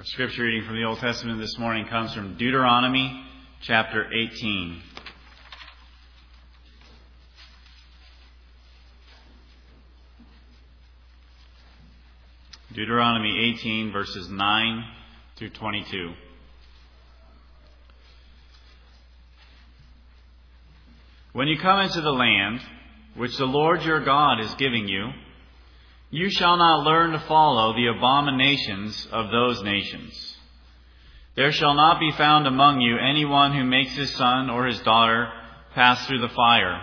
Our scripture reading from the Old Testament this morning comes from Deuteronomy chapter 18. Deuteronomy 18, verses 9 through 22. When you come into the land which the Lord your God is giving you, you shall not learn to follow the abominations of those nations. There shall not be found among you anyone who makes his son or his daughter pass through the fire,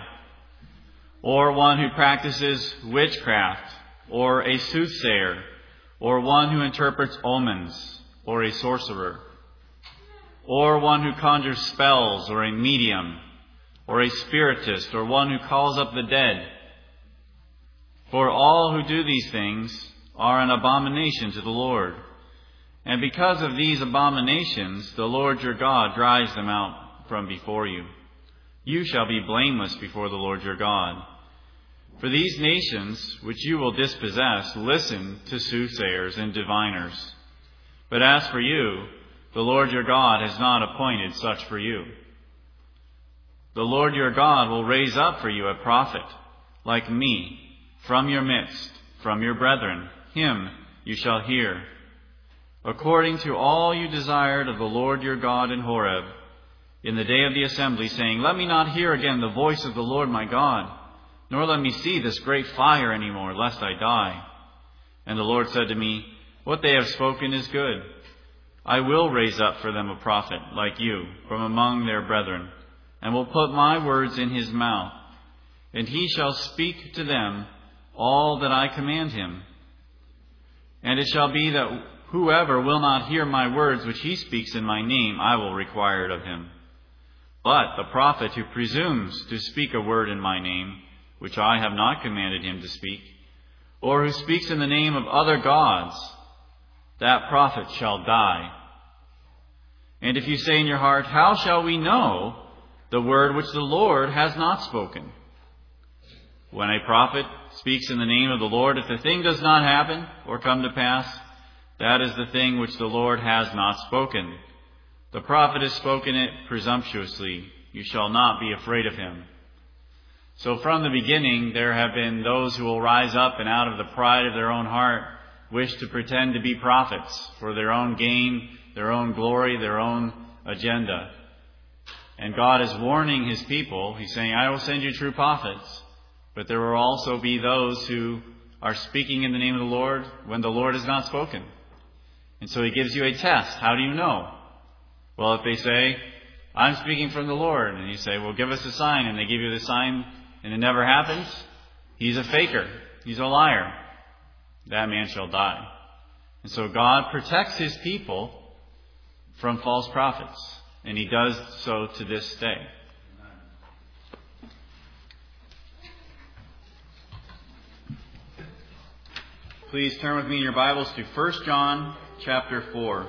or one who practices witchcraft, or a soothsayer, or one who interprets omens, or a sorcerer, or one who conjures spells, or a medium, or a spiritist, or one who calls up the dead. For all who do these things are an abomination to the Lord. And because of these abominations, the Lord your God drives them out from before you. You shall be blameless before the Lord your God. For these nations which you will dispossess listen to soothsayers and diviners. But as for you, the Lord your God has not appointed such for you. The Lord your God will raise up for you a prophet, like me, from your midst, from your brethren. Him you shall hear. According to all you desired of the Lord your God in Horeb, in the day of the assembly, saying, Let me not hear again the voice of the Lord my God, nor let me see this great fire any more, lest I die. And the Lord said to me, What they have spoken is good. I will raise up for them a prophet like you from among their brethren, and will put my words in his mouth, and he shall speak to them all that I command him. And it shall be that whoever will not hear my words which he speaks in my name, I will require it of him. But the prophet who presumes to speak a word in my name, which I have not commanded him to speak, or who speaks in the name of other gods, that prophet shall die. And if you say in your heart, How shall we know the word which the Lord has not spoken? When a prophet speaks in the name of the Lord, if the thing does not happen or come to pass, that is the thing which the Lord has not spoken. The prophet has spoken it presumptuously. You shall not be afraid of him. So from the beginning there have been those who will rise up and out of the pride of their own heart wish to pretend to be prophets for their own gain, their own glory, their own agenda. And God is warning his people. He's saying, I will send you true prophets. But there will also be those who are speaking in the name of the Lord when the Lord has not spoken. And so he gives you a test. How do you know? Well, if they say, I'm speaking from the Lord, and you say, well, give us a sign, and they give you the sign, and it never happens, he's a faker. He's a liar. That man shall die. And so God protects his people from false prophets. And he does so to this day. Please turn with me in your Bibles to 1 John chapter 4.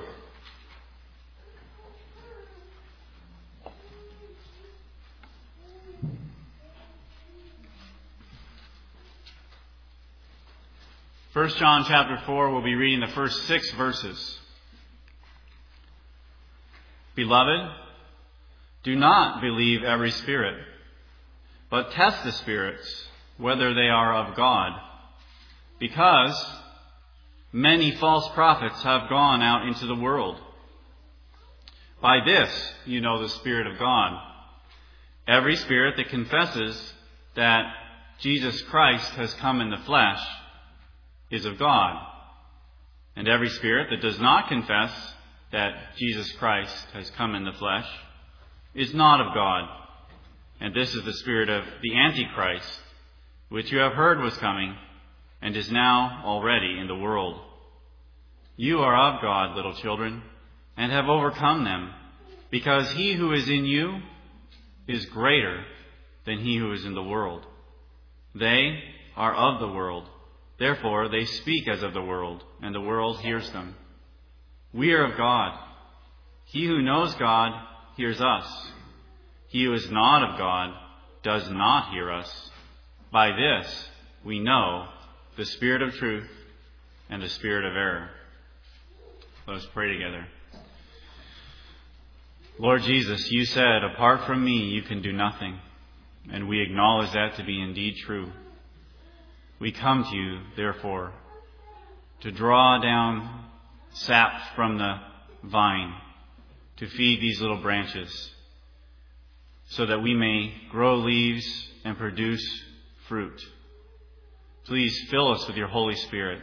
First John chapter 4, we'll be reading the first 6 verses. Beloved, do not believe every spirit, but test the spirits, whether they are of God, because many false prophets have gone out into the world. By this you know the Spirit of God. Every spirit that confesses that Jesus Christ has come in the flesh is of God, and every spirit that does not confess that Jesus Christ has come in the flesh is not of God. And this is the spirit of the Antichrist, which you have heard was coming, and is now already in the world. You are of God, little children, and have overcome them, because he who is in you is greater than he who is in the world. They are of the world, therefore they speak as of the world, and the world hears them. We are of God. He who knows God hears us. He who is not of God does not hear us. By this we know the spirit of truth and the spirit of error. Let us pray together. Lord Jesus, you said, apart from me, you can do nothing. And we acknowledge that to be indeed true. We come to you, therefore, to draw down sap from the vine, to feed these little branches, so that we may grow leaves and produce fruit. Please fill us with your Holy Spirit.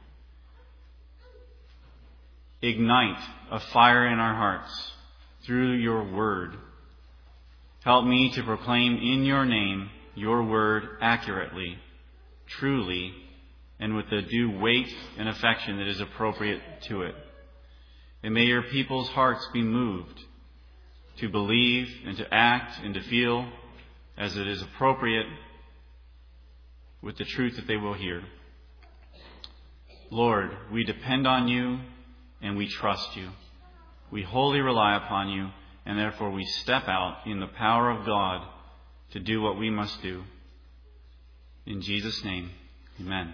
Ignite a fire in our hearts through your word. Help me to proclaim in your name your word accurately, truly, and with the due weight and affection that is appropriate to it. And may your people's hearts be moved to believe and to act and to feel as it is appropriate with the truth that they will hear. Lord, we depend on you and we trust you. We wholly rely upon you, and therefore we step out in the power of God to do what we must do. In Jesus' name, amen.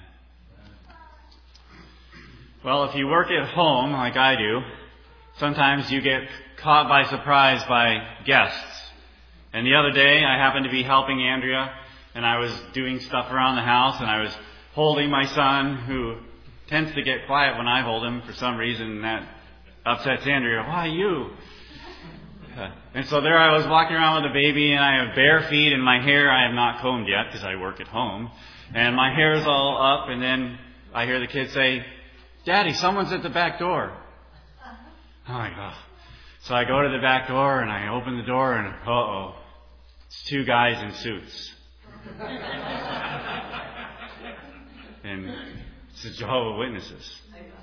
Well, if you work at home like I do, sometimes you get caught by surprise by guests. And the other day, I happened to be helping Andrea, and I was doing stuff around the house, and I was holding my son, who tends to get quiet when I hold him for some reason, and that upsets Andrea. Why you? And so there I was walking around with the baby, and I have bare feet, and my hair I have not combed yet because I work at home. And my hair is all up, and then I hear the kid say, Daddy, someone's at the back door. I'm like, oh. So I go to the back door, and I open the door, and uh-oh, it's two guys in suits. And it's the Jehovah's Witnesses.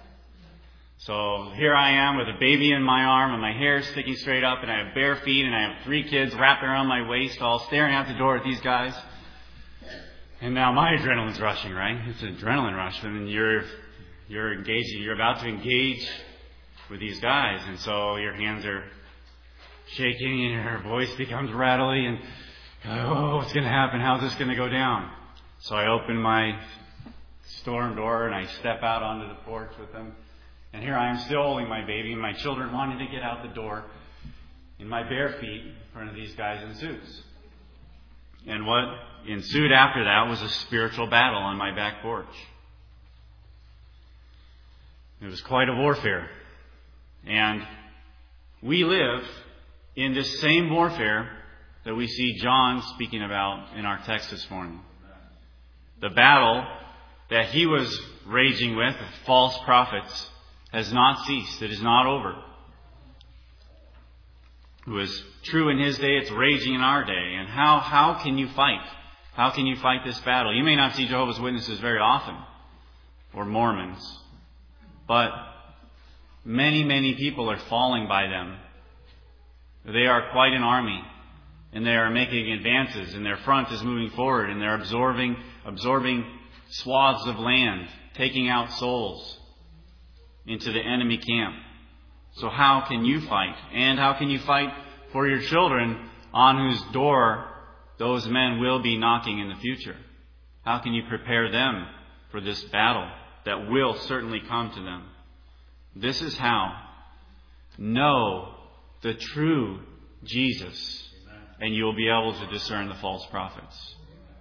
So here I am with a baby in my arm and my hair sticking straight up, and I have bare feet, and I have 3 kids wrapped around my waist, all staring out the door at these guys. And now my adrenaline's rushing, right? It's an adrenaline rush. And you're engaging, you're about to engage with these guys, and so your hands are shaking and your voice becomes rattly, and oh, what's going to happen? How's this going to go down? So I open my storm door and I step out onto the porch with them. And here I am still holding my baby, and my children wanted to get out the door in my bare feet in front of these guys in suits. And what ensued after that was a spiritual battle on my back porch. It was quite a warfare. And we live in this same warfare that we see John speaking about in our text this morning. The battle that he was raging with false prophets has not ceased. It is not over. It was true in his day. It's raging in our day. And how can you fight? How can you fight this battle? You may not see Jehovah's Witnesses very often, or Mormons, but many, many people are falling by them. They are quite an army, and they are making advances, and their front is moving forward, and they're absorbing swaths of land, taking out souls into the enemy camp. So how can you fight? And how can you fight for your children on whose door those men will be knocking in the future? How can you prepare them for this battle that will certainly come to them? This is how. Know the true Jesus, and you'll be able to discern the false prophets.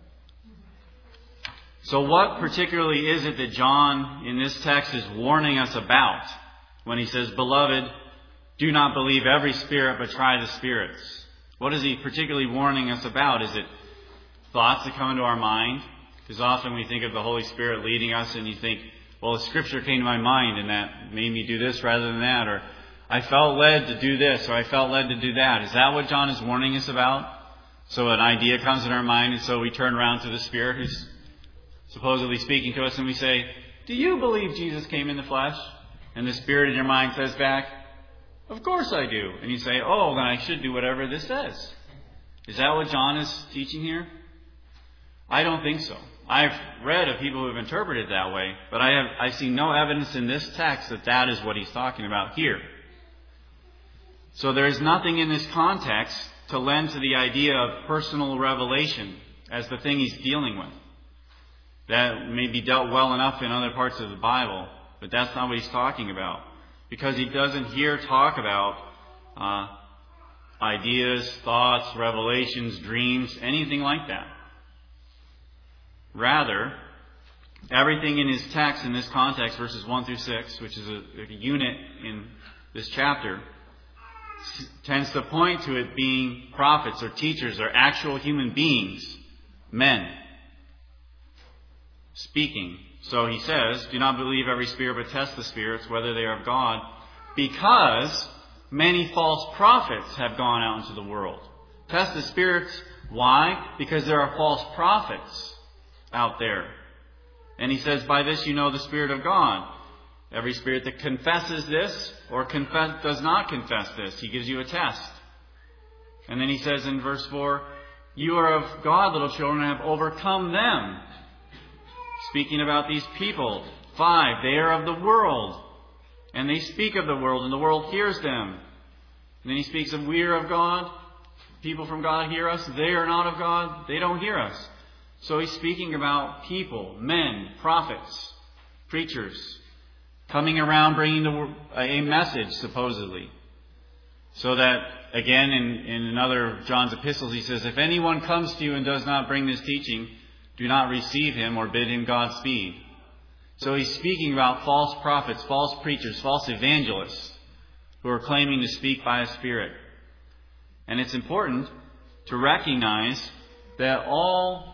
So what particularly is it that John in this text is warning us about when he says, Beloved, do not believe every spirit, but try the spirits? What is he particularly warning us about? Is it thoughts that come into our mind? Because often we think of the Holy Spirit leading us, and you think, well, the Scripture came to my mind, and that made me do this rather than that, or I felt led to do this, or I felt led to do that. Is that what John is warning us about? So an idea comes in our mind, and so we turn around to the Spirit who's supposedly speaking to us, and we say, do you believe Jesus came in the flesh? And the Spirit in your mind says back, of course I do. And you say, oh, then I should do whatever this says. Is that what John is teaching here? I don't think so. I've read of people who have interpreted it that way, but I see no evidence in this text that that is what he's talking about here. So there is nothing in this context to lend to the idea of personal revelation as the thing he's dealing with. That may be dealt well enough in other parts of the Bible, but that's not what he's talking about. because he doesn't hear talk about ideas, thoughts, revelations, dreams, anything like that. Rather, everything in his text, in this context, verses 1 through 6, which is a unit in this chapter, tends to point to it being prophets or teachers or actual human beings, men, speaking. So he says, do not believe every spirit, but test the spirits, whether they are of God, because many false prophets have gone out into the world. Test the spirits. Why? Because there are false prophets out there. And he says, by this you know the Spirit of God. Every spirit that confesses this or does not confess this, he gives you a test. And then he says in verse 4, you are of God, little children, and have overcome them. Speaking about these people. 5, they are of the world, and they speak of the world, and the world hears them. And then he speaks of we are of God. People from God hear us. They are not of God. They don't hear us. So he's speaking about people, men, prophets, preachers, coming around bringing a message, supposedly. So that, again, in another John's epistles, he says, if anyone comes to you and does not bring this teaching, do not receive him or bid him Godspeed. So he's speaking about false prophets, false preachers, false evangelists who are claiming to speak by a Spirit. And it's important to recognize that all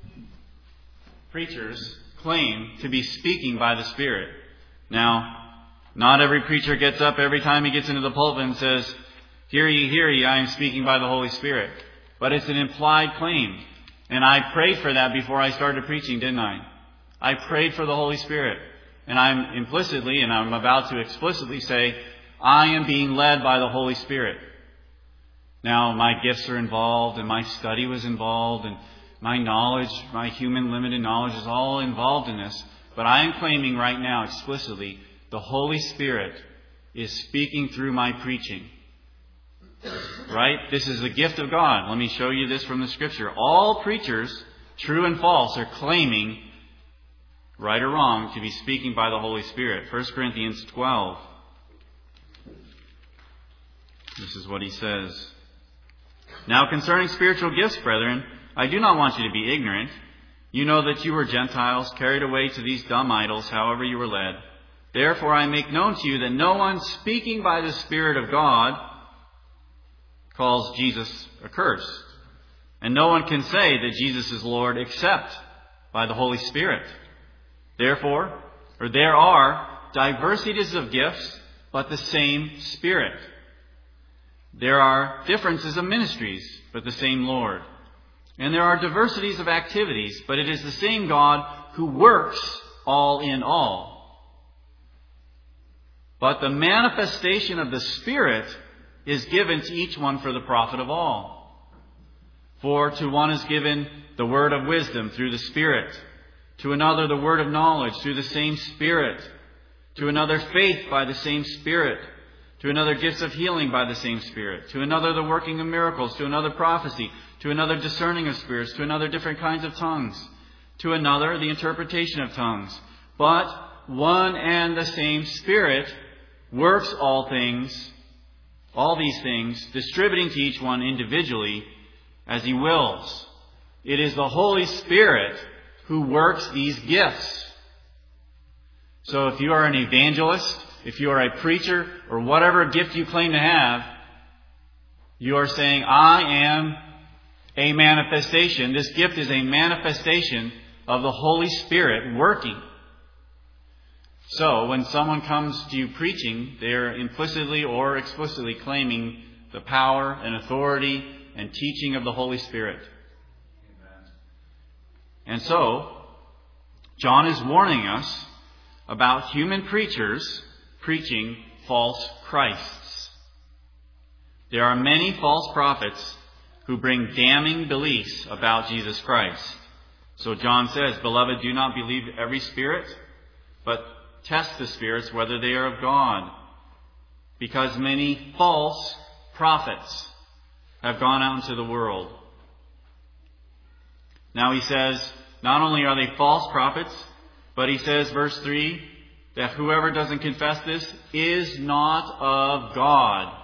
preachers claim to be speaking by the Spirit. Now, not every preacher gets up every time he gets into the pulpit and says, hear ye, I am speaking by the Holy Spirit. But it's an implied claim. And I prayed for that before I started preaching, didn't I? I prayed for the Holy Spirit. And I'm implicitly, and I'm about to explicitly say, I am being led by the Holy Spirit. Now, my gifts are involved, and my study was involved, and my knowledge, my human limited knowledge is all involved in this. But I am claiming right now explicitly, the Holy Spirit is speaking through my preaching. Right? This is a gift of God. Let me show you this from the Scripture. All preachers, true and false, are claiming, right or wrong, to be speaking by the Holy Spirit. 1 Corinthians 12. This is what he says. Now concerning spiritual gifts, brethren, I do not want you to be ignorant. You know that you were Gentiles, carried away to these dumb idols, however you were led. Therefore I make known to you that no one speaking by the Spirit of God calls Jesus accursed. And no one can say that Jesus is Lord except by the Holy Spirit. Therefore, there are diversities of gifts, but the same Spirit. There are differences of ministries, but the same Lord. And there are diversities of activities, but it is the same God who works all in all. But the manifestation of the Spirit is given to each one for the profit of all. For to one is given the word of wisdom through the Spirit, to another the word of knowledge through the same Spirit, to another faith by the same Spirit, to another gifts of healing by the same Spirit, to another the working of miracles, to another prophecy, to another discerning of spirits, to another different kinds of tongues, to another the interpretation of tongues. But one and the same Spirit works all things, all these things, distributing to each one individually as He wills. It is the Holy Spirit who works these gifts. So if you are an evangelist, if you are a preacher, or whatever gift you claim to have, you are saying, I am a manifestation. This gift is a manifestation of the Holy Spirit working. So when someone comes to you preaching, they're implicitly or explicitly claiming the power and authority and teaching of the Holy Spirit. Amen. And so, John is warning us about human preachers preaching false Christs. There are many false prophets who bring damning beliefs about Jesus Christ. So John says, Beloved, do not believe every spirit, but test the spirits whether they are of God, because many false prophets have gone out into the world. Now he says, not only are they false prophets, but he says, verse 3, that whoever doesn't confess this is not of God.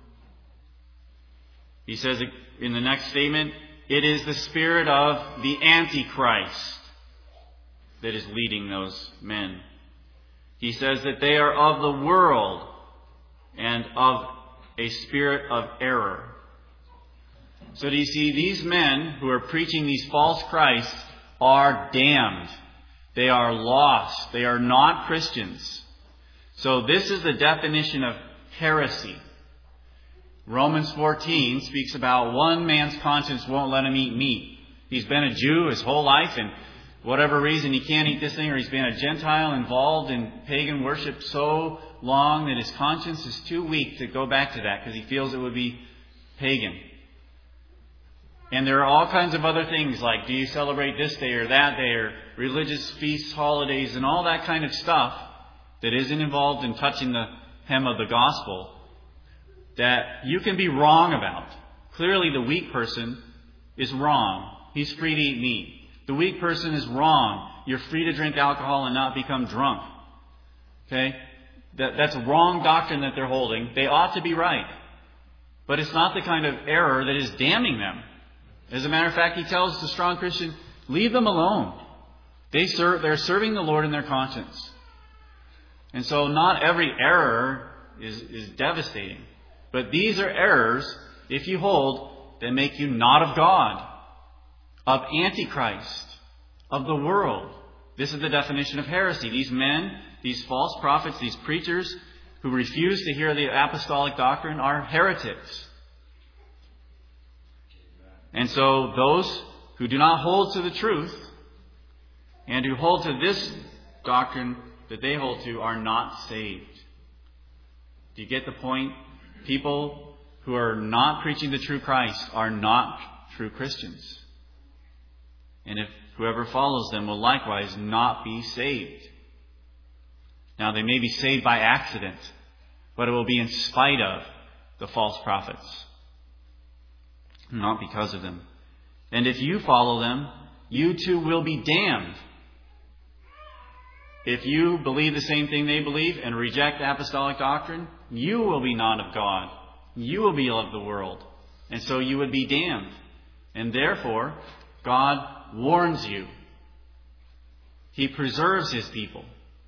He says in the next statement, it is the spirit of the Antichrist that is leading those men. He says that they are of the world and of a spirit of error. So do you see, these men who are preaching these false Christs are damned. They are lost. They are not Christians. So this is the definition of heresy. Romans 14 speaks about one man's conscience won't let him eat meat. He's been a Jew his whole life, and whatever reason he can't eat this thing, or he's been a Gentile involved in pagan worship so long that his conscience is too weak to go back to that because he feels it would be pagan. And there are all kinds of other things like, do you celebrate this day or that day, or religious feasts, holidays, and all that kind of stuff that isn't involved in touching the hem of the gospel that you can be wrong about. Clearly the weak person is wrong. He's free to eat meat. The weak person is wrong. You're free to drink alcohol and not become drunk. Okay? That's a wrong doctrine that they're holding. They ought to be right. But it's not the kind of error that is damning them. As a matter of fact, he tells the strong Christian, leave them alone. They're serving the Lord in their conscience. And so not every error is devastating. But these are errors, if you hold, that make you not of God, of Antichrist, of the world. This is the definition of heresy. These men, these false prophets, these preachers who refuse to hear the apostolic doctrine are heretics. And so those who do not hold to the truth and who hold to this doctrine that they hold to are not saved. Do you get the point? People who are not preaching the true Christ are not true Christians. And if whoever follows them will likewise not be saved. Now, they may be saved by accident, but it will be in spite of the false prophets, not because of them. And if you follow them, you too will be damned. If you believe the same thing they believe and reject apostolic doctrine, you will be not of God. You will be of the world. And so you would be damned. And therefore, God warns you. He preserves His people.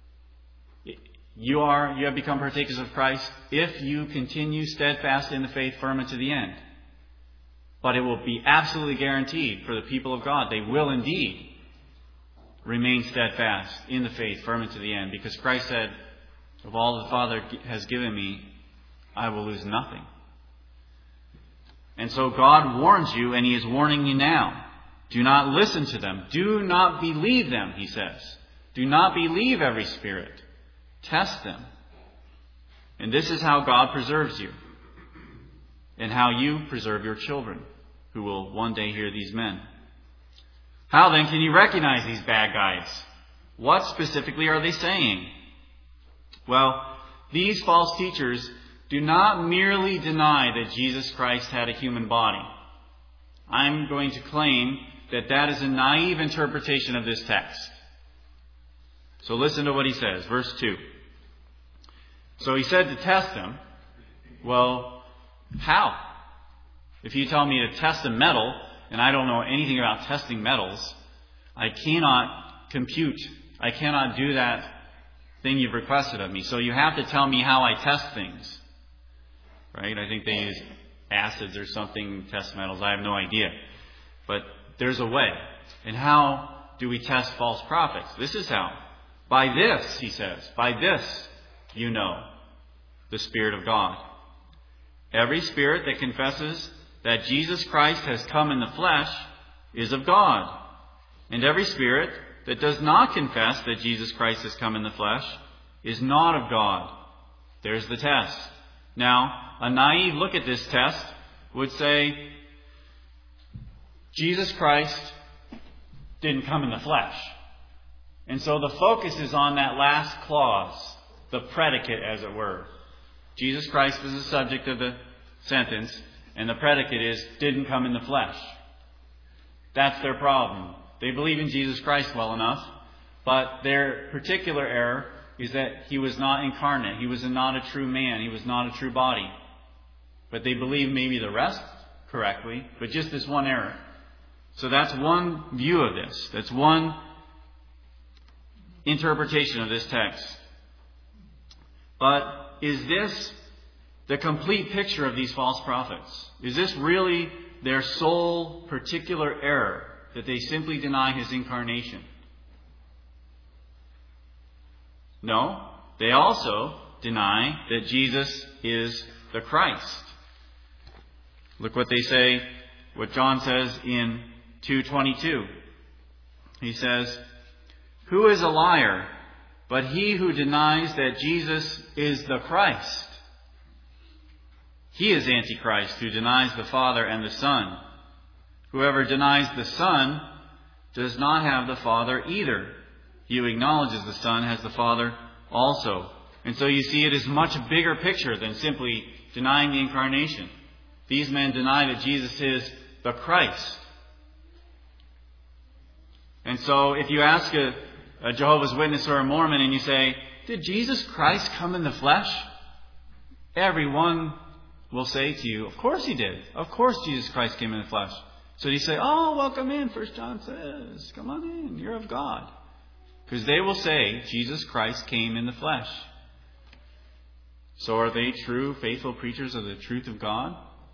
You have become partakers of Christ if you continue steadfast in the faith, firm unto the end. But it will be absolutely guaranteed for the people of God. They will indeed remain steadfast in the faith, firm unto the end. Because Christ said, of all the Father has given me, I will lose nothing. And so God warns you, and He is warning you now. Do not listen to them. Do not believe them, He says. Do not believe every spirit. Test them. And this is how God preserves you. And how you preserve your children, who will one day hear these men. How then can you recognize these bad guys? What specifically are they saying? Well, these false teachers do not merely deny that Jesus Christ had a human body. I'm going to claim that that is a naive interpretation of this text. So listen to what he says, verse 2. So he said to test them. Well, how? If you tell me to test a metal, and I don't know anything about testing metals, I cannot compute. I cannot do that thing you've requested of me. So you have to tell me how I test things. Right? I think they use acids or something to test metals. I have no idea. But there's a way. And how do we test false prophets? This is how. By this, he says, by this you know the Spirit of God. Every spirit that confesses that Jesus Christ has come in the flesh is of God. And every spirit that does not confess that Jesus Christ has come in the flesh is not of God. There's the test. Now, a naive look at this test would say, Jesus Christ didn't come in the flesh. And so the focus is on that last clause, the predicate, as it were. Jesus Christ is the subject of the sentence, and the predicate is, didn't come in the flesh. That's their problem. They believe in Jesus Christ well enough, but their particular error is that he was not incarnate. He was not a true man. He was not a true body. But they believe maybe the rest correctly, but just this one error. So that's one view of this. That's one interpretation of this text. But is this the complete picture of these false prophets? Is this really their sole particular error, that they simply deny his incarnation? No. They also deny that Jesus is the Christ. Look what they say, what John says in 2:22. He says, "Who is a liar but he who denies that Jesus is the Christ? He is Antichrist, who denies the Father and the Son. Whoever denies the Son does not have the Father either. He who acknowledges the Son has the Father also." And so you see, it is a much bigger picture than simply denying the incarnation. These men deny that Jesus is the Christ. And so if you ask a Jehovah's Witness or a Mormon and you say, "Did Jesus Christ come in the flesh?" Everyone will say to you, "Of course he did. Of course Jesus Christ came in the flesh." So you say, "Oh, welcome in. 1 John says, come on in. You're of God." Because they will say Jesus Christ came in the flesh. So are they true, faithful preachers of the truth of God?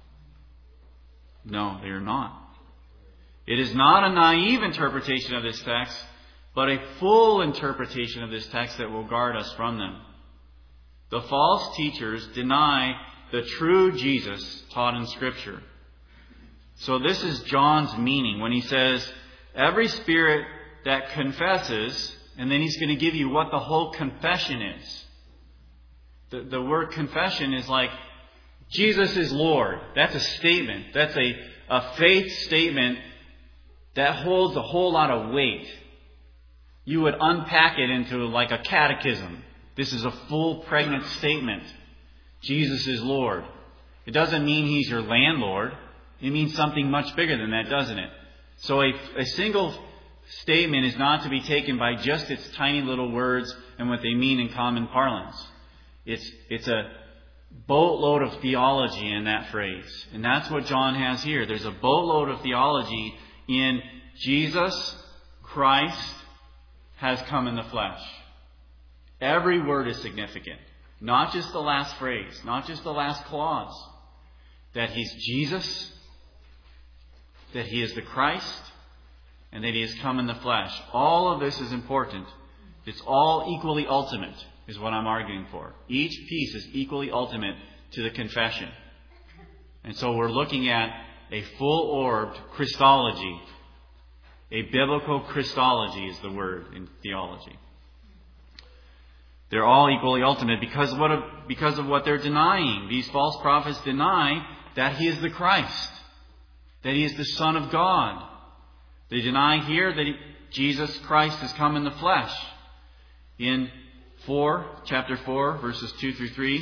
No, they are not. It is not a naive interpretation of this text, but a full interpretation of this text that will guard us from them. The false teachers deny the true Jesus taught in Scripture. So this is John's meaning when he says, every spirit that confesses, and then he's going to give you what the whole confession is. The word confession is like, Jesus is Lord. That's a statement. That's a faith statement that holds a whole lot of weight. You would unpack it into like a catechism. This is a full pregnant statement. Jesus is Lord. It doesn't mean he's your landlord. It means something much bigger than that, doesn't it? So a single statement is not to be taken by just its tiny little words and what they mean in common parlance. It's a boatload of theology in that phrase. And that's what John has here. There's a boatload of theology in Jesus Christ has come in the flesh. Every word is significant. Not just the last phrase, not just the last clause. That he's Jesus, that he is the Christ, and that he has come in the flesh. All of this is important. It's all equally ultimate, is what I'm arguing for. Each piece is equally ultimate to the confession. And so we're looking at a full-orbed Christology. A biblical Christology is the word in theology. They're all equally ultimate because of what they're denying. These false prophets deny that he is the Christ, that he is the Son of God. They deny here that Jesus Christ has come in the flesh. In chapter 4, verses 2 through 3.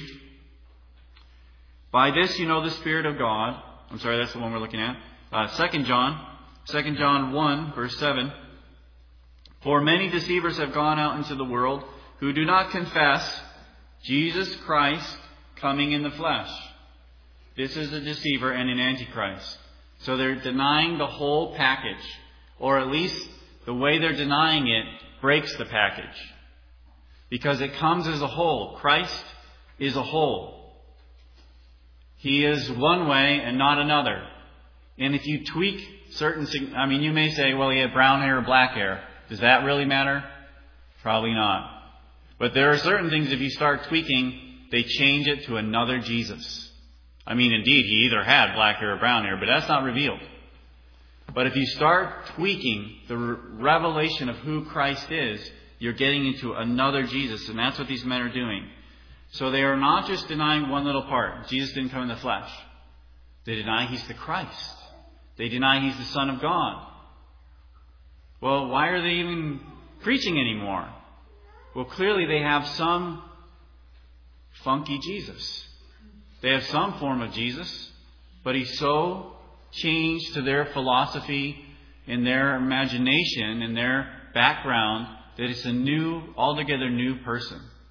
By this you know the Spirit of God. I'm sorry, that's the one we're looking at. 2 John 1, verse 7. For many deceivers have gone out into the world who do not confess Jesus Christ coming in the flesh. This is a deceiver and an antichrist. So they're denying the whole package. Or at least the way they're denying it breaks the package. Because it comes as a whole. Christ is a whole. He is one way and not another. And if you tweak you may say, well, he had brown hair or black hair. Does that really matter? Probably not. But there are certain things, if you start tweaking, they change it to another Jesus. Indeed, he either had black hair or brown hair, but that's not revealed. But if you start tweaking the revelation of who Christ is, you're getting into another Jesus, and that's what these men are doing. So they are not just denying one little part. Jesus didn't come in the flesh. They deny he's the Christ. They deny he's the Son of God. Well, why are they even preaching anymore? Well, clearly they have some funky Jesus. They have some form of Jesus, but he's so changed to their philosophy and their imagination and their background that it's a altogether new person.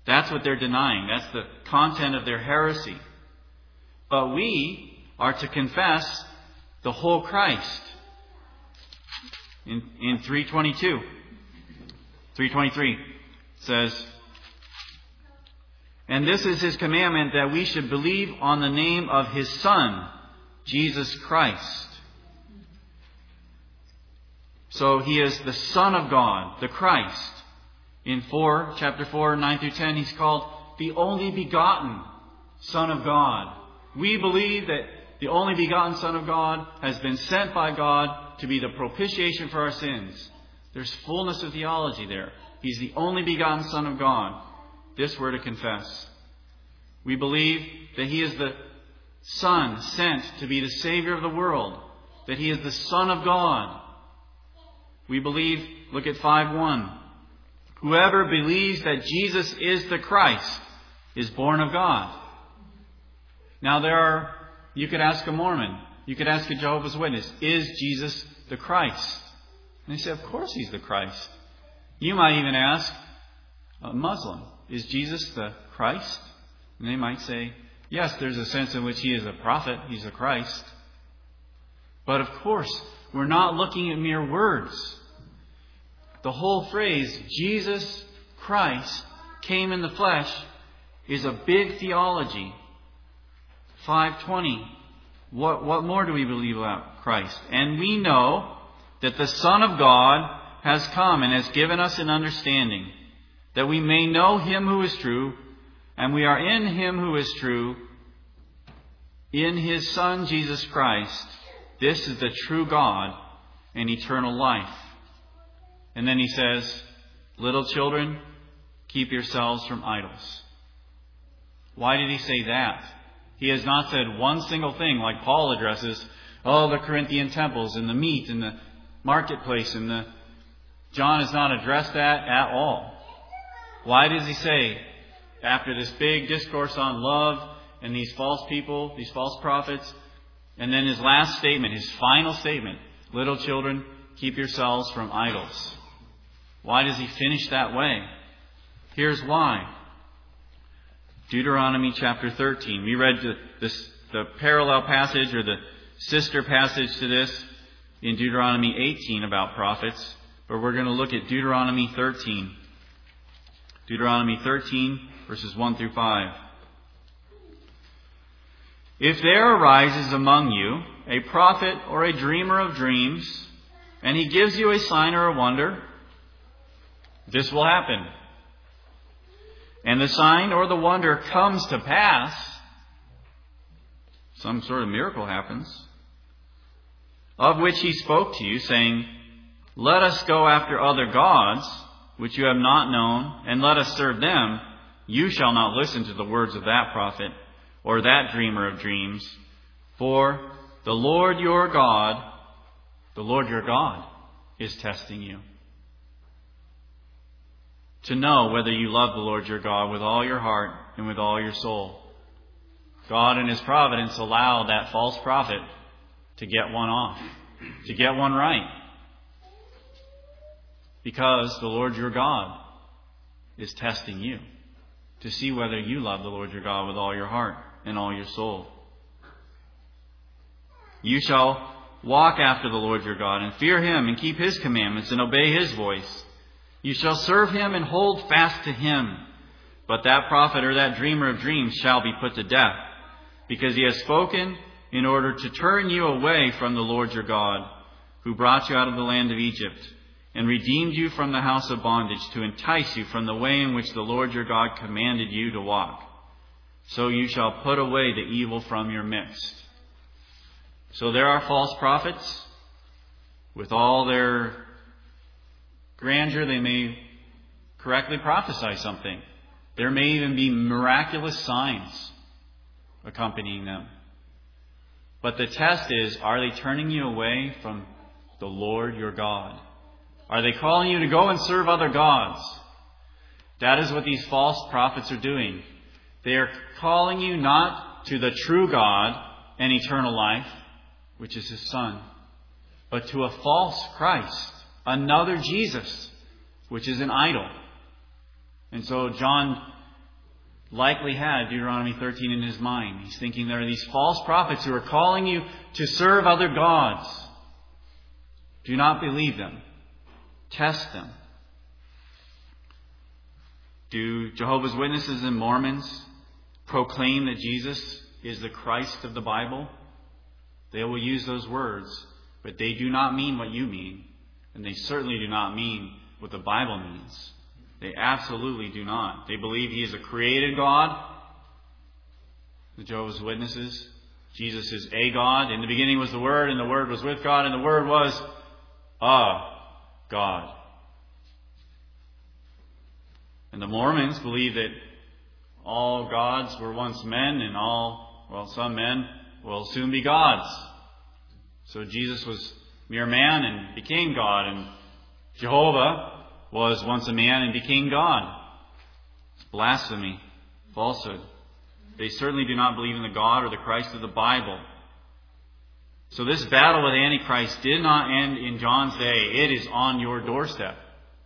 That's what they're denying. That's the content of their heresy. But we are to confess the whole Christ. In 3:23 says, "And this is his commandment, that we should believe on the name of his Son, Jesus Christ." So he is the Son of God, the Christ. In chapter 4, 9 through 10, he's called the only begotten Son of God. We believe that the only begotten Son of God has been sent by God to be the propitiation for our sins. There's fullness of theology there. He's the only begotten Son of God. This we're to confess. We believe that he is the Son sent to be the Savior of the world, that he is the Son of God. We believe, look at 5:1, "Whoever believes that Jesus is the Christ is born of God." Now you could ask a Mormon, you could ask a Jehovah's Witness, is Jesus the Christ? And they say, of course he's the Christ. You might even ask a Muslim, is Jesus the Christ? And they might say, yes, there's a sense in which he is a prophet, he's a Christ. But of course, we're not looking at mere words. The whole phrase, Jesus Christ came in the flesh, is a big theology. 5:20. What more do we believe about Christ? "And we know that the Son of God has come and has given us an understanding, that we may know him who is true, and we are in him who is true, in his Son Jesus Christ. This is the true God and eternal life." And then he says, "Little children, keep yourselves from idols." Why did he say that? He has not said one single thing like Paul addresses, the Corinthian temples and the meat and the marketplace John has not addressed that at all. Why does he say, after this big discourse on love and these false people, these false prophets, and then his last statement, his final statement, "Little children, keep yourselves from idols"? Why does he finish that way? Here's why. Deuteronomy chapter 13. We read the parallel passage or the sister passage to this in Deuteronomy 18 about prophets. But we're going to look at Deuteronomy 13. Deuteronomy 13, verses 1 through 5. "If there arises among you a prophet or a dreamer of dreams, and he gives you a sign or a wonder, this will happen. And the sign or the wonder comes to pass," some sort of miracle happens, "of which he spoke to you, saying, 'Let us go after other gods, which you have not known, and let us serve them,' you shall not listen to the words of that prophet or that dreamer of dreams. For the Lord your God is testing you, to know whether you love the Lord your God with all your heart and with all your soul." God in his providence allowed that false prophet to get one off, to get one right. Because the Lord your God is testing you to see whether you love the Lord your God with all your heart and all your soul. "You shall walk after the Lord your God and fear him and keep his commandments and obey his voice. You shall serve him and hold fast to him. But that prophet or that dreamer of dreams shall be put to death, because he has spoken in order to turn you away from the Lord your God, who brought you out of the land of Egypt and redeemed you from the house of bondage, to entice you from the way in which the Lord your God commanded you to walk. So you shall put away the evil from your midst." So there are false prophets. With all their grandeur, they may correctly prophesy something. There may even be miraculous signs accompanying them. But the test is, are they turning you away from the Lord your God? Are they calling you to go and serve other gods? That is what these false prophets are doing. They are calling you not to the true God and eternal life, which is his Son, but to a false Christ, another Jesus, which is an idol. And so John likely had Deuteronomy 13 in his mind. He's thinking there are these false prophets who are calling you to serve other gods. Do not believe them. Test them. Do Jehovah's Witnesses and Mormons proclaim that Jesus is the Christ of the Bible? They will use those words, but they do not mean what you mean. And they certainly do not mean what the Bible means. They absolutely do not. They believe He is a created God. The Jehovah's Witnesses. Jesus is a God. In the beginning was the Word, and the Word was with God, and the Word was a God. And the Mormons believe that all gods were once men, and some men will soon be gods. So Jesus was mere man and became God, and Jehovah was once a man and became God. It's blasphemy, falsehood. They certainly do not believe in the God or the Christ of the Bible. So this battle with Antichrist did not end in John's day. It is on your doorstep.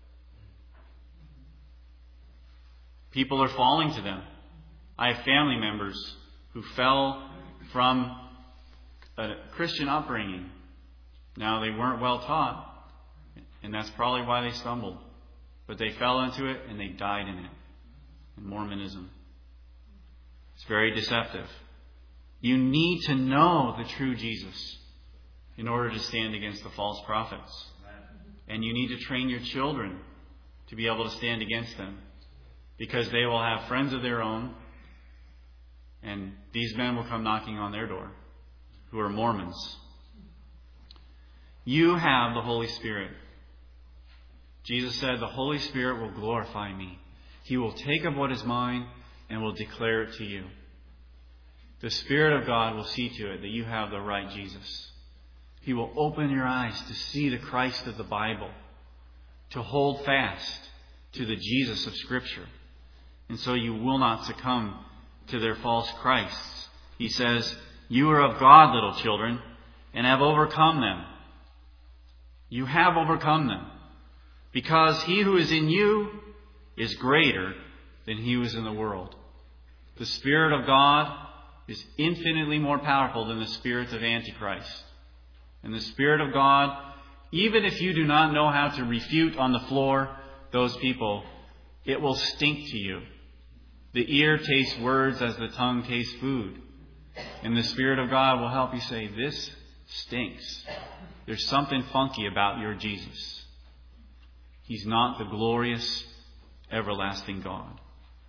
People are falling to them. I have family members who fell from a Christian upbringing. Now, they weren't well taught, and that's probably why they stumbled. But they fell into it, and they died in it, in Mormonism. It's very deceptive. You need to know the true Jesus in order to stand against the false prophets. And you need to train your children to be able to stand against them, because they will have friends of their own, and these men will come knocking on their door, who are Mormons. You have the Holy Spirit. Jesus said, the Holy Spirit will glorify me. He will take of what is mine and will declare it to you. The Spirit of God will see to it that you have the right Jesus. He will open your eyes to see the Christ of the Bible, to hold fast to the Jesus of Scripture. And so you will not succumb to their false Christs. He says, you are of God, little children, and have overcome them. You have overcome them, because he who is in you is greater than he who is in the world. The Spirit of God is infinitely more powerful than the spirit of Antichrist. And the Spirit of God, even if you do not know how to refute on the floor those people, it will stink to you. The ear tastes words as the tongue tastes food. And the Spirit of God will help you say, this stinks. There's something funky about your Jesus. He's not the glorious, everlasting God.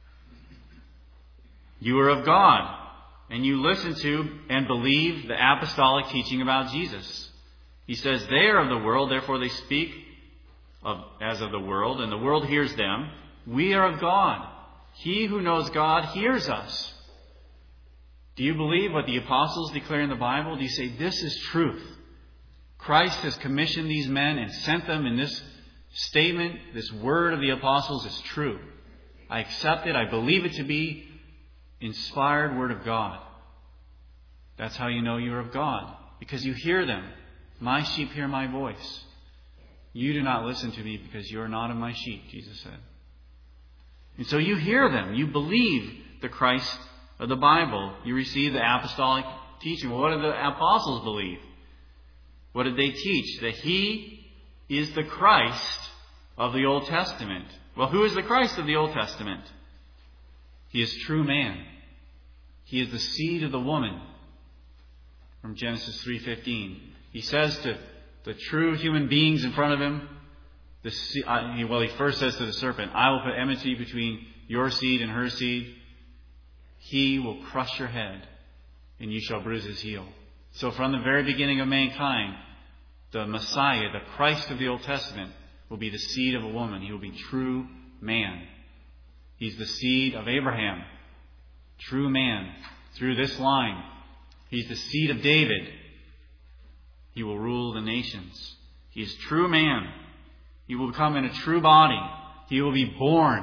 You are of God, and you listen to and believe the apostolic teaching about Jesus. He says, they are of the world, therefore they speak as of the world, and the world hears them. We are of God. He who knows God hears us. Do you believe what the apostles declare in the Bible? Do you say, this is truth? Christ has commissioned these men and sent them, in this statement, this word of the apostles is true. I accept it. I believe it to be inspired word of God. That's how you know you're of God, because you hear them. My sheep hear my voice. You do not listen to me because you are not of my sheep, Jesus said. And so you hear them. You believe the Christ of the Bible. You receive the apostolic teaching. Well, what did the apostles believe? What did they teach? That He is the Christ of the Old Testament. Well, who is the Christ of the Old Testament? He is true man. He is the seed of the woman. From Genesis 3:15. He says to the true human beings in front of him, he first says to the serpent, I will put enmity between your seed and her seed. He will crush your head, and you shall bruise his heel. So from the very beginning of mankind, the Messiah, the Christ of the Old Testament, will be the seed of a woman. He will be true man. He's the seed of Abraham, true man, through this line. He's the seed of David. He will rule the nations. He is true man. He will come in a true body. He will be born.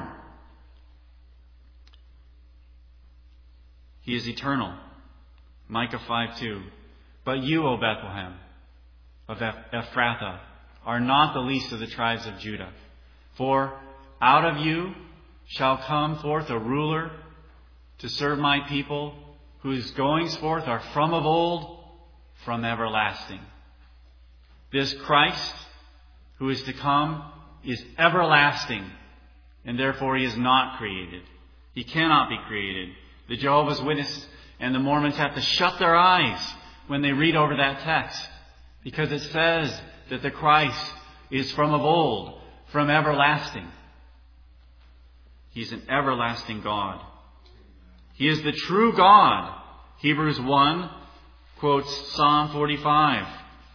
He is eternal. Micah 5:2. But you, O Bethlehem of Ephrathah, are not the least of the tribes of Judah. For out of you shall come forth a ruler to serve my people, whose goings forth are from of old, from everlasting. This Christ, who is to come, is everlasting, and therefore he is not created. He cannot be created. The Jehovah's Witnesses and the Mormons have to shut their eyes when they read over that text, because it says that the Christ is from of old, from everlasting. He's an everlasting God. He is the true God. Hebrews 1 quotes Psalm 45.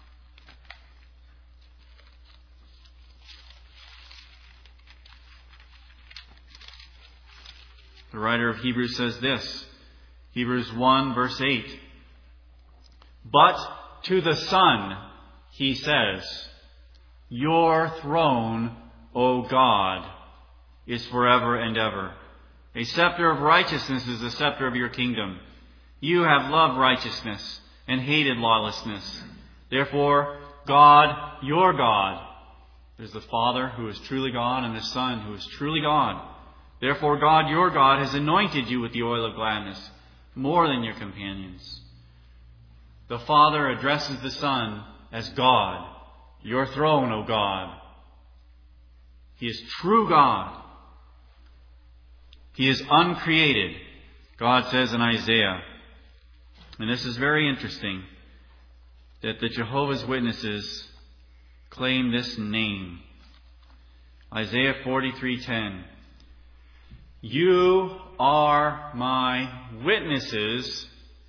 The writer of Hebrews says this, Hebrews 1 verse 8. But to the Son, he says, your throne, O God, is forever and ever. A scepter of righteousness is the scepter of your kingdom. You have loved righteousness and hated lawlessness. Therefore, God, your God, there's the Father who is truly God and the Son who is truly God. Therefore, God, your God, has anointed you with the oil of gladness more than your companions. The Father addresses the Son as God, your throne, O God. He is true God. He is uncreated, God says in Isaiah. And this is very interesting, that the Jehovah's Witnesses claim this name. Isaiah 43:10. You are my witnesses,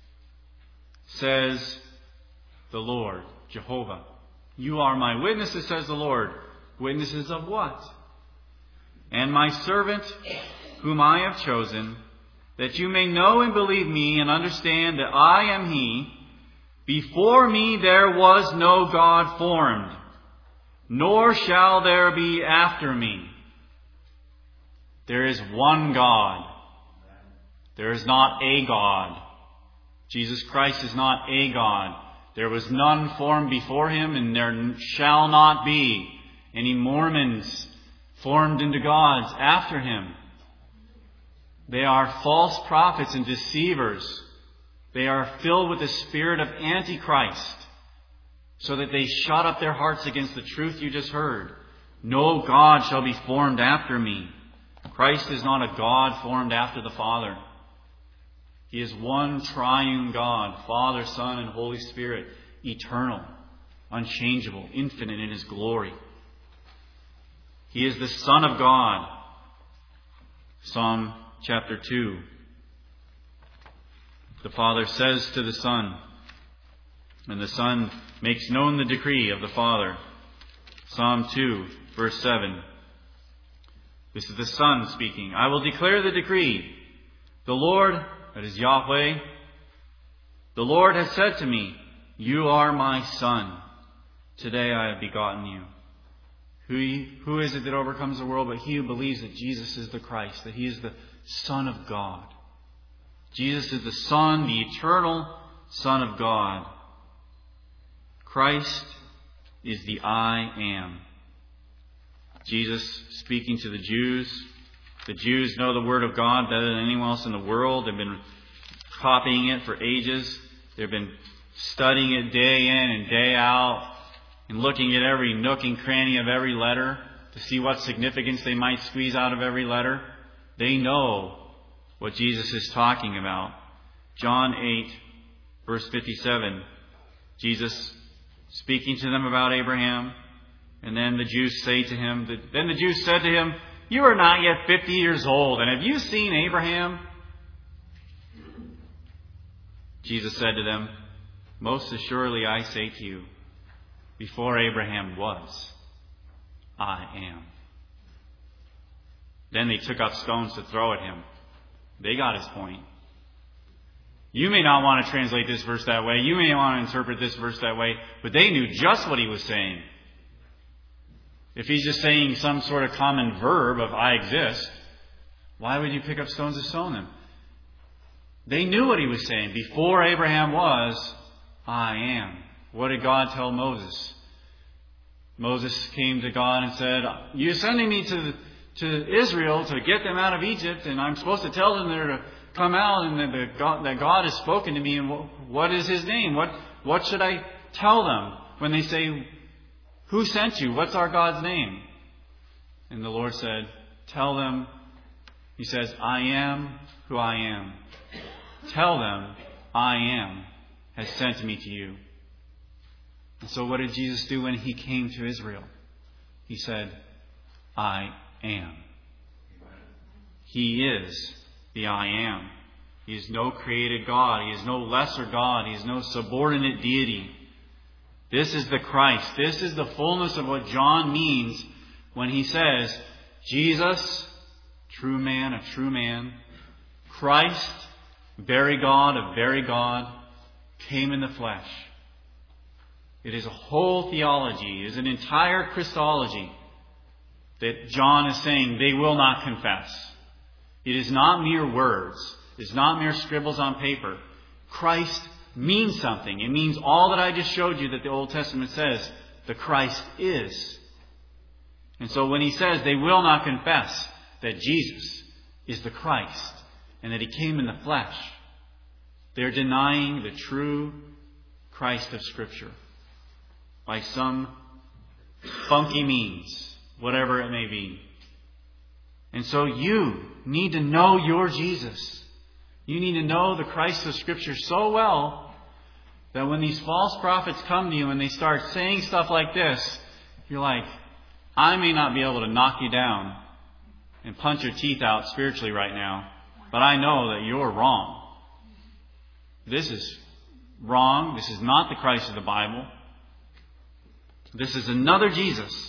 says the Lord, Jehovah. You are my witnesses, says the Lord. Witnesses of what? And my servant, whom I have chosen, that you may know and believe me and understand that I am He. Before me there was no God formed, nor shall there be after me. There is one God. There is not a God. Jesus Christ is not a God. There was none formed before Him, and there shall not be any Mormons formed into gods after Him. They are false prophets and deceivers. They are filled with the spirit of Antichrist, so that they shut up their hearts against the truth you just heard. No God shall be formed after me. Christ is not a God formed after the Father. He is one triune God, Father, Son, and Holy Spirit, eternal, unchangeable, infinite in His glory. He is the Son of God. Psalm chapter 2. The Father says to the Son, and the Son makes known the decree of the Father. Psalm 2, verse 7. This is the Son speaking. I will declare the decree. The Lord, that is Yahweh, the Lord has said to me, you are my Son. Today I have begotten you. Who is it that overcomes the world but he who believes that Jesus is the Christ, that He is the Son of God? Jesus is the Son, the eternal Son of God. Christ is the I Am. Jesus speaking to the Jews. The Jews know the Word of God better than anyone else in the world. They've been copying it for ages. They've been studying it day in and day out and looking at every nook and cranny of every letter to see what significance they might squeeze out of every letter. They know what Jesus is talking about. John 8, verse 57. Jesus speaking to them about Abraham. And then the Jews said to him, you are not yet 50 years old, and have you seen Abraham? Jesus said to them, most assuredly I say to you, before Abraham was, I am. Then they took up stones to throw at him. They got his point. You may not want to translate this verse that way. You may want to interpret this verse that way. But they knew just what he was saying. If he's just saying some sort of common verb of I exist, why would you pick up stones to stone them? They knew what he was saying. Before Abraham was, I am. What did God tell Moses? Moses came to God and said, you're sending me to Israel to get them out of Egypt, and I'm supposed to tell them they're to come out and that God has spoken to me, and what is His name? What should I tell them when they say, who sent you? What's our God's name? And the Lord said, tell them, He says, I am who I am. Tell them, I am has sent me to you. And so what did Jesus do when He came to Israel? He said, I am. He is the I am. He is no created God. He is no lesser God. He is no subordinate deity. This is the Christ. This is the fullness of what John means when he says, Jesus, true man of true man, Christ, very God of very God, came in the flesh. It is a whole theology. It is an entire Christology that John is saying they will not confess. It is not mere words. It is not mere scribbles on paper. Christ means something. It means all that I just showed you that the Old Testament says the Christ is. And so when he says they will not confess that Jesus is the Christ and that He came in the flesh, they're denying the true Christ of Scripture by some funky means, whatever it may be. And so you need to know your Jesus. You need to know the Christ of Scripture so well that when these false prophets come to you and they start saying stuff like this, you're like, I may not be able to knock you down and punch your teeth out spiritually right now, but I know that you're wrong. This is wrong. This is not the Christ of the Bible. This is another Jesus.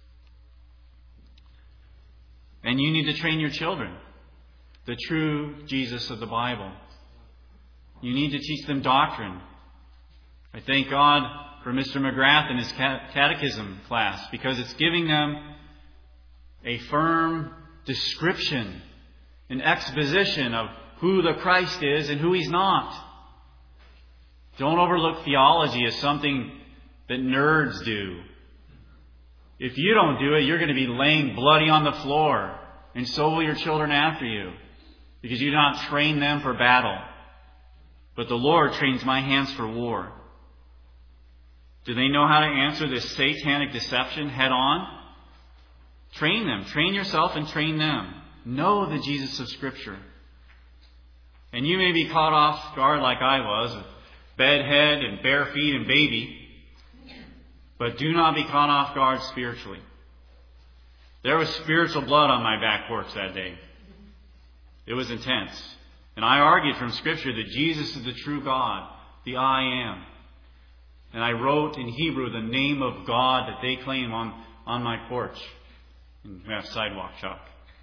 And you need to train your children the true Jesus of the Bible. You need to teach them doctrine. I thank God for Mr. McGrath and his catechism class, because it's giving them a firm description, an exposition of who the Christ is and who He's not. Don't overlook theology as something that nerds do. If you don't do it, you're going to be laying bloody on the floor, and so will your children after you, because you do not train them for battle. But the Lord trains my hands for war. Do they know how to answer this satanic deception head on? Train them. Train yourself and train them. Know the Jesus of Scripture. And you may be caught off guard like I was, with bedhead and bare feet and baby. But do not be caught off guard spiritually. There was spiritual blood on my back porch that day. It was intense. And I argued from Scripture that Jesus is the true God, the I am. And I wrote in Hebrew the name of God that they claim on my porch. And we have sidewalk chalk.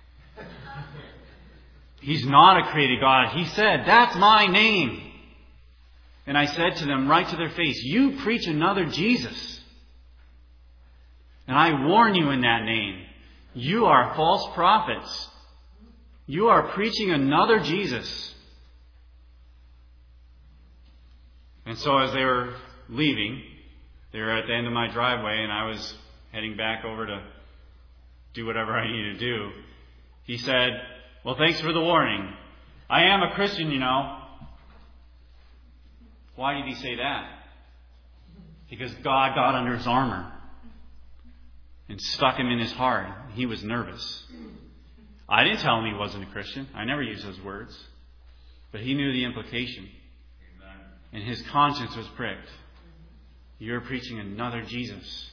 He's not a created God. He said, that's my name. And I said to them right to their face, you preach another Jesus. And I warn you in that name, you are false prophets. You are preaching another Jesus. And so as they were leaving, they were at the end of my driveway, and I was heading back over to do whatever I needed to do. He said, well, thanks for the warning. I am a Christian, you know. Why did he say that? Because God got under his armor and stuck him in his heart. He was nervous. I didn't tell him he wasn't a Christian. I never used those words. But he knew the implication. And his conscience was pricked. You're preaching another Jesus.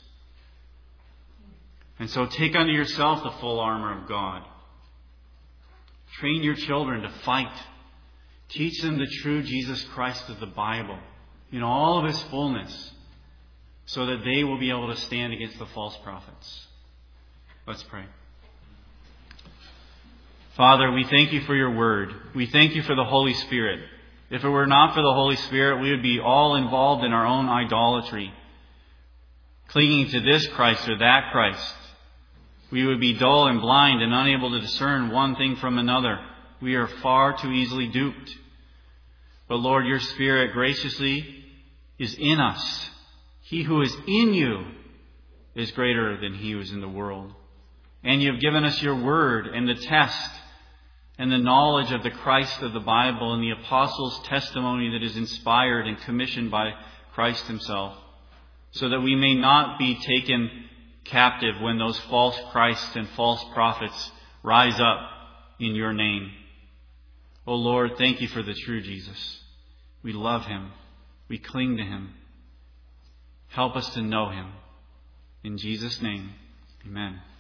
And so take unto yourself the full armor of God. Train your children to fight. Teach them the true Jesus Christ of the Bible in all of His fullness, so that they will be able to stand against the false prophets. Let's pray. Father, we thank You for Your word. We thank You for the Holy Spirit. If it were not for the Holy Spirit, we would be all involved in our own idolatry, clinging to this Christ or that Christ. We would be dull and blind and unable to discern one thing from another. We are far too easily duped. But Lord, Your Spirit graciously is in us. He who is in you is greater than he who is in the world. And You have given us Your word and the test and the knowledge of the Christ of the Bible and the apostles' testimony that is inspired and commissioned by Christ himself, so that we may not be taken captive when those false Christs and false prophets rise up in your name. O Lord, thank you for the true Jesus. We love him. We cling to him. Help us to know him. In Jesus' name, amen.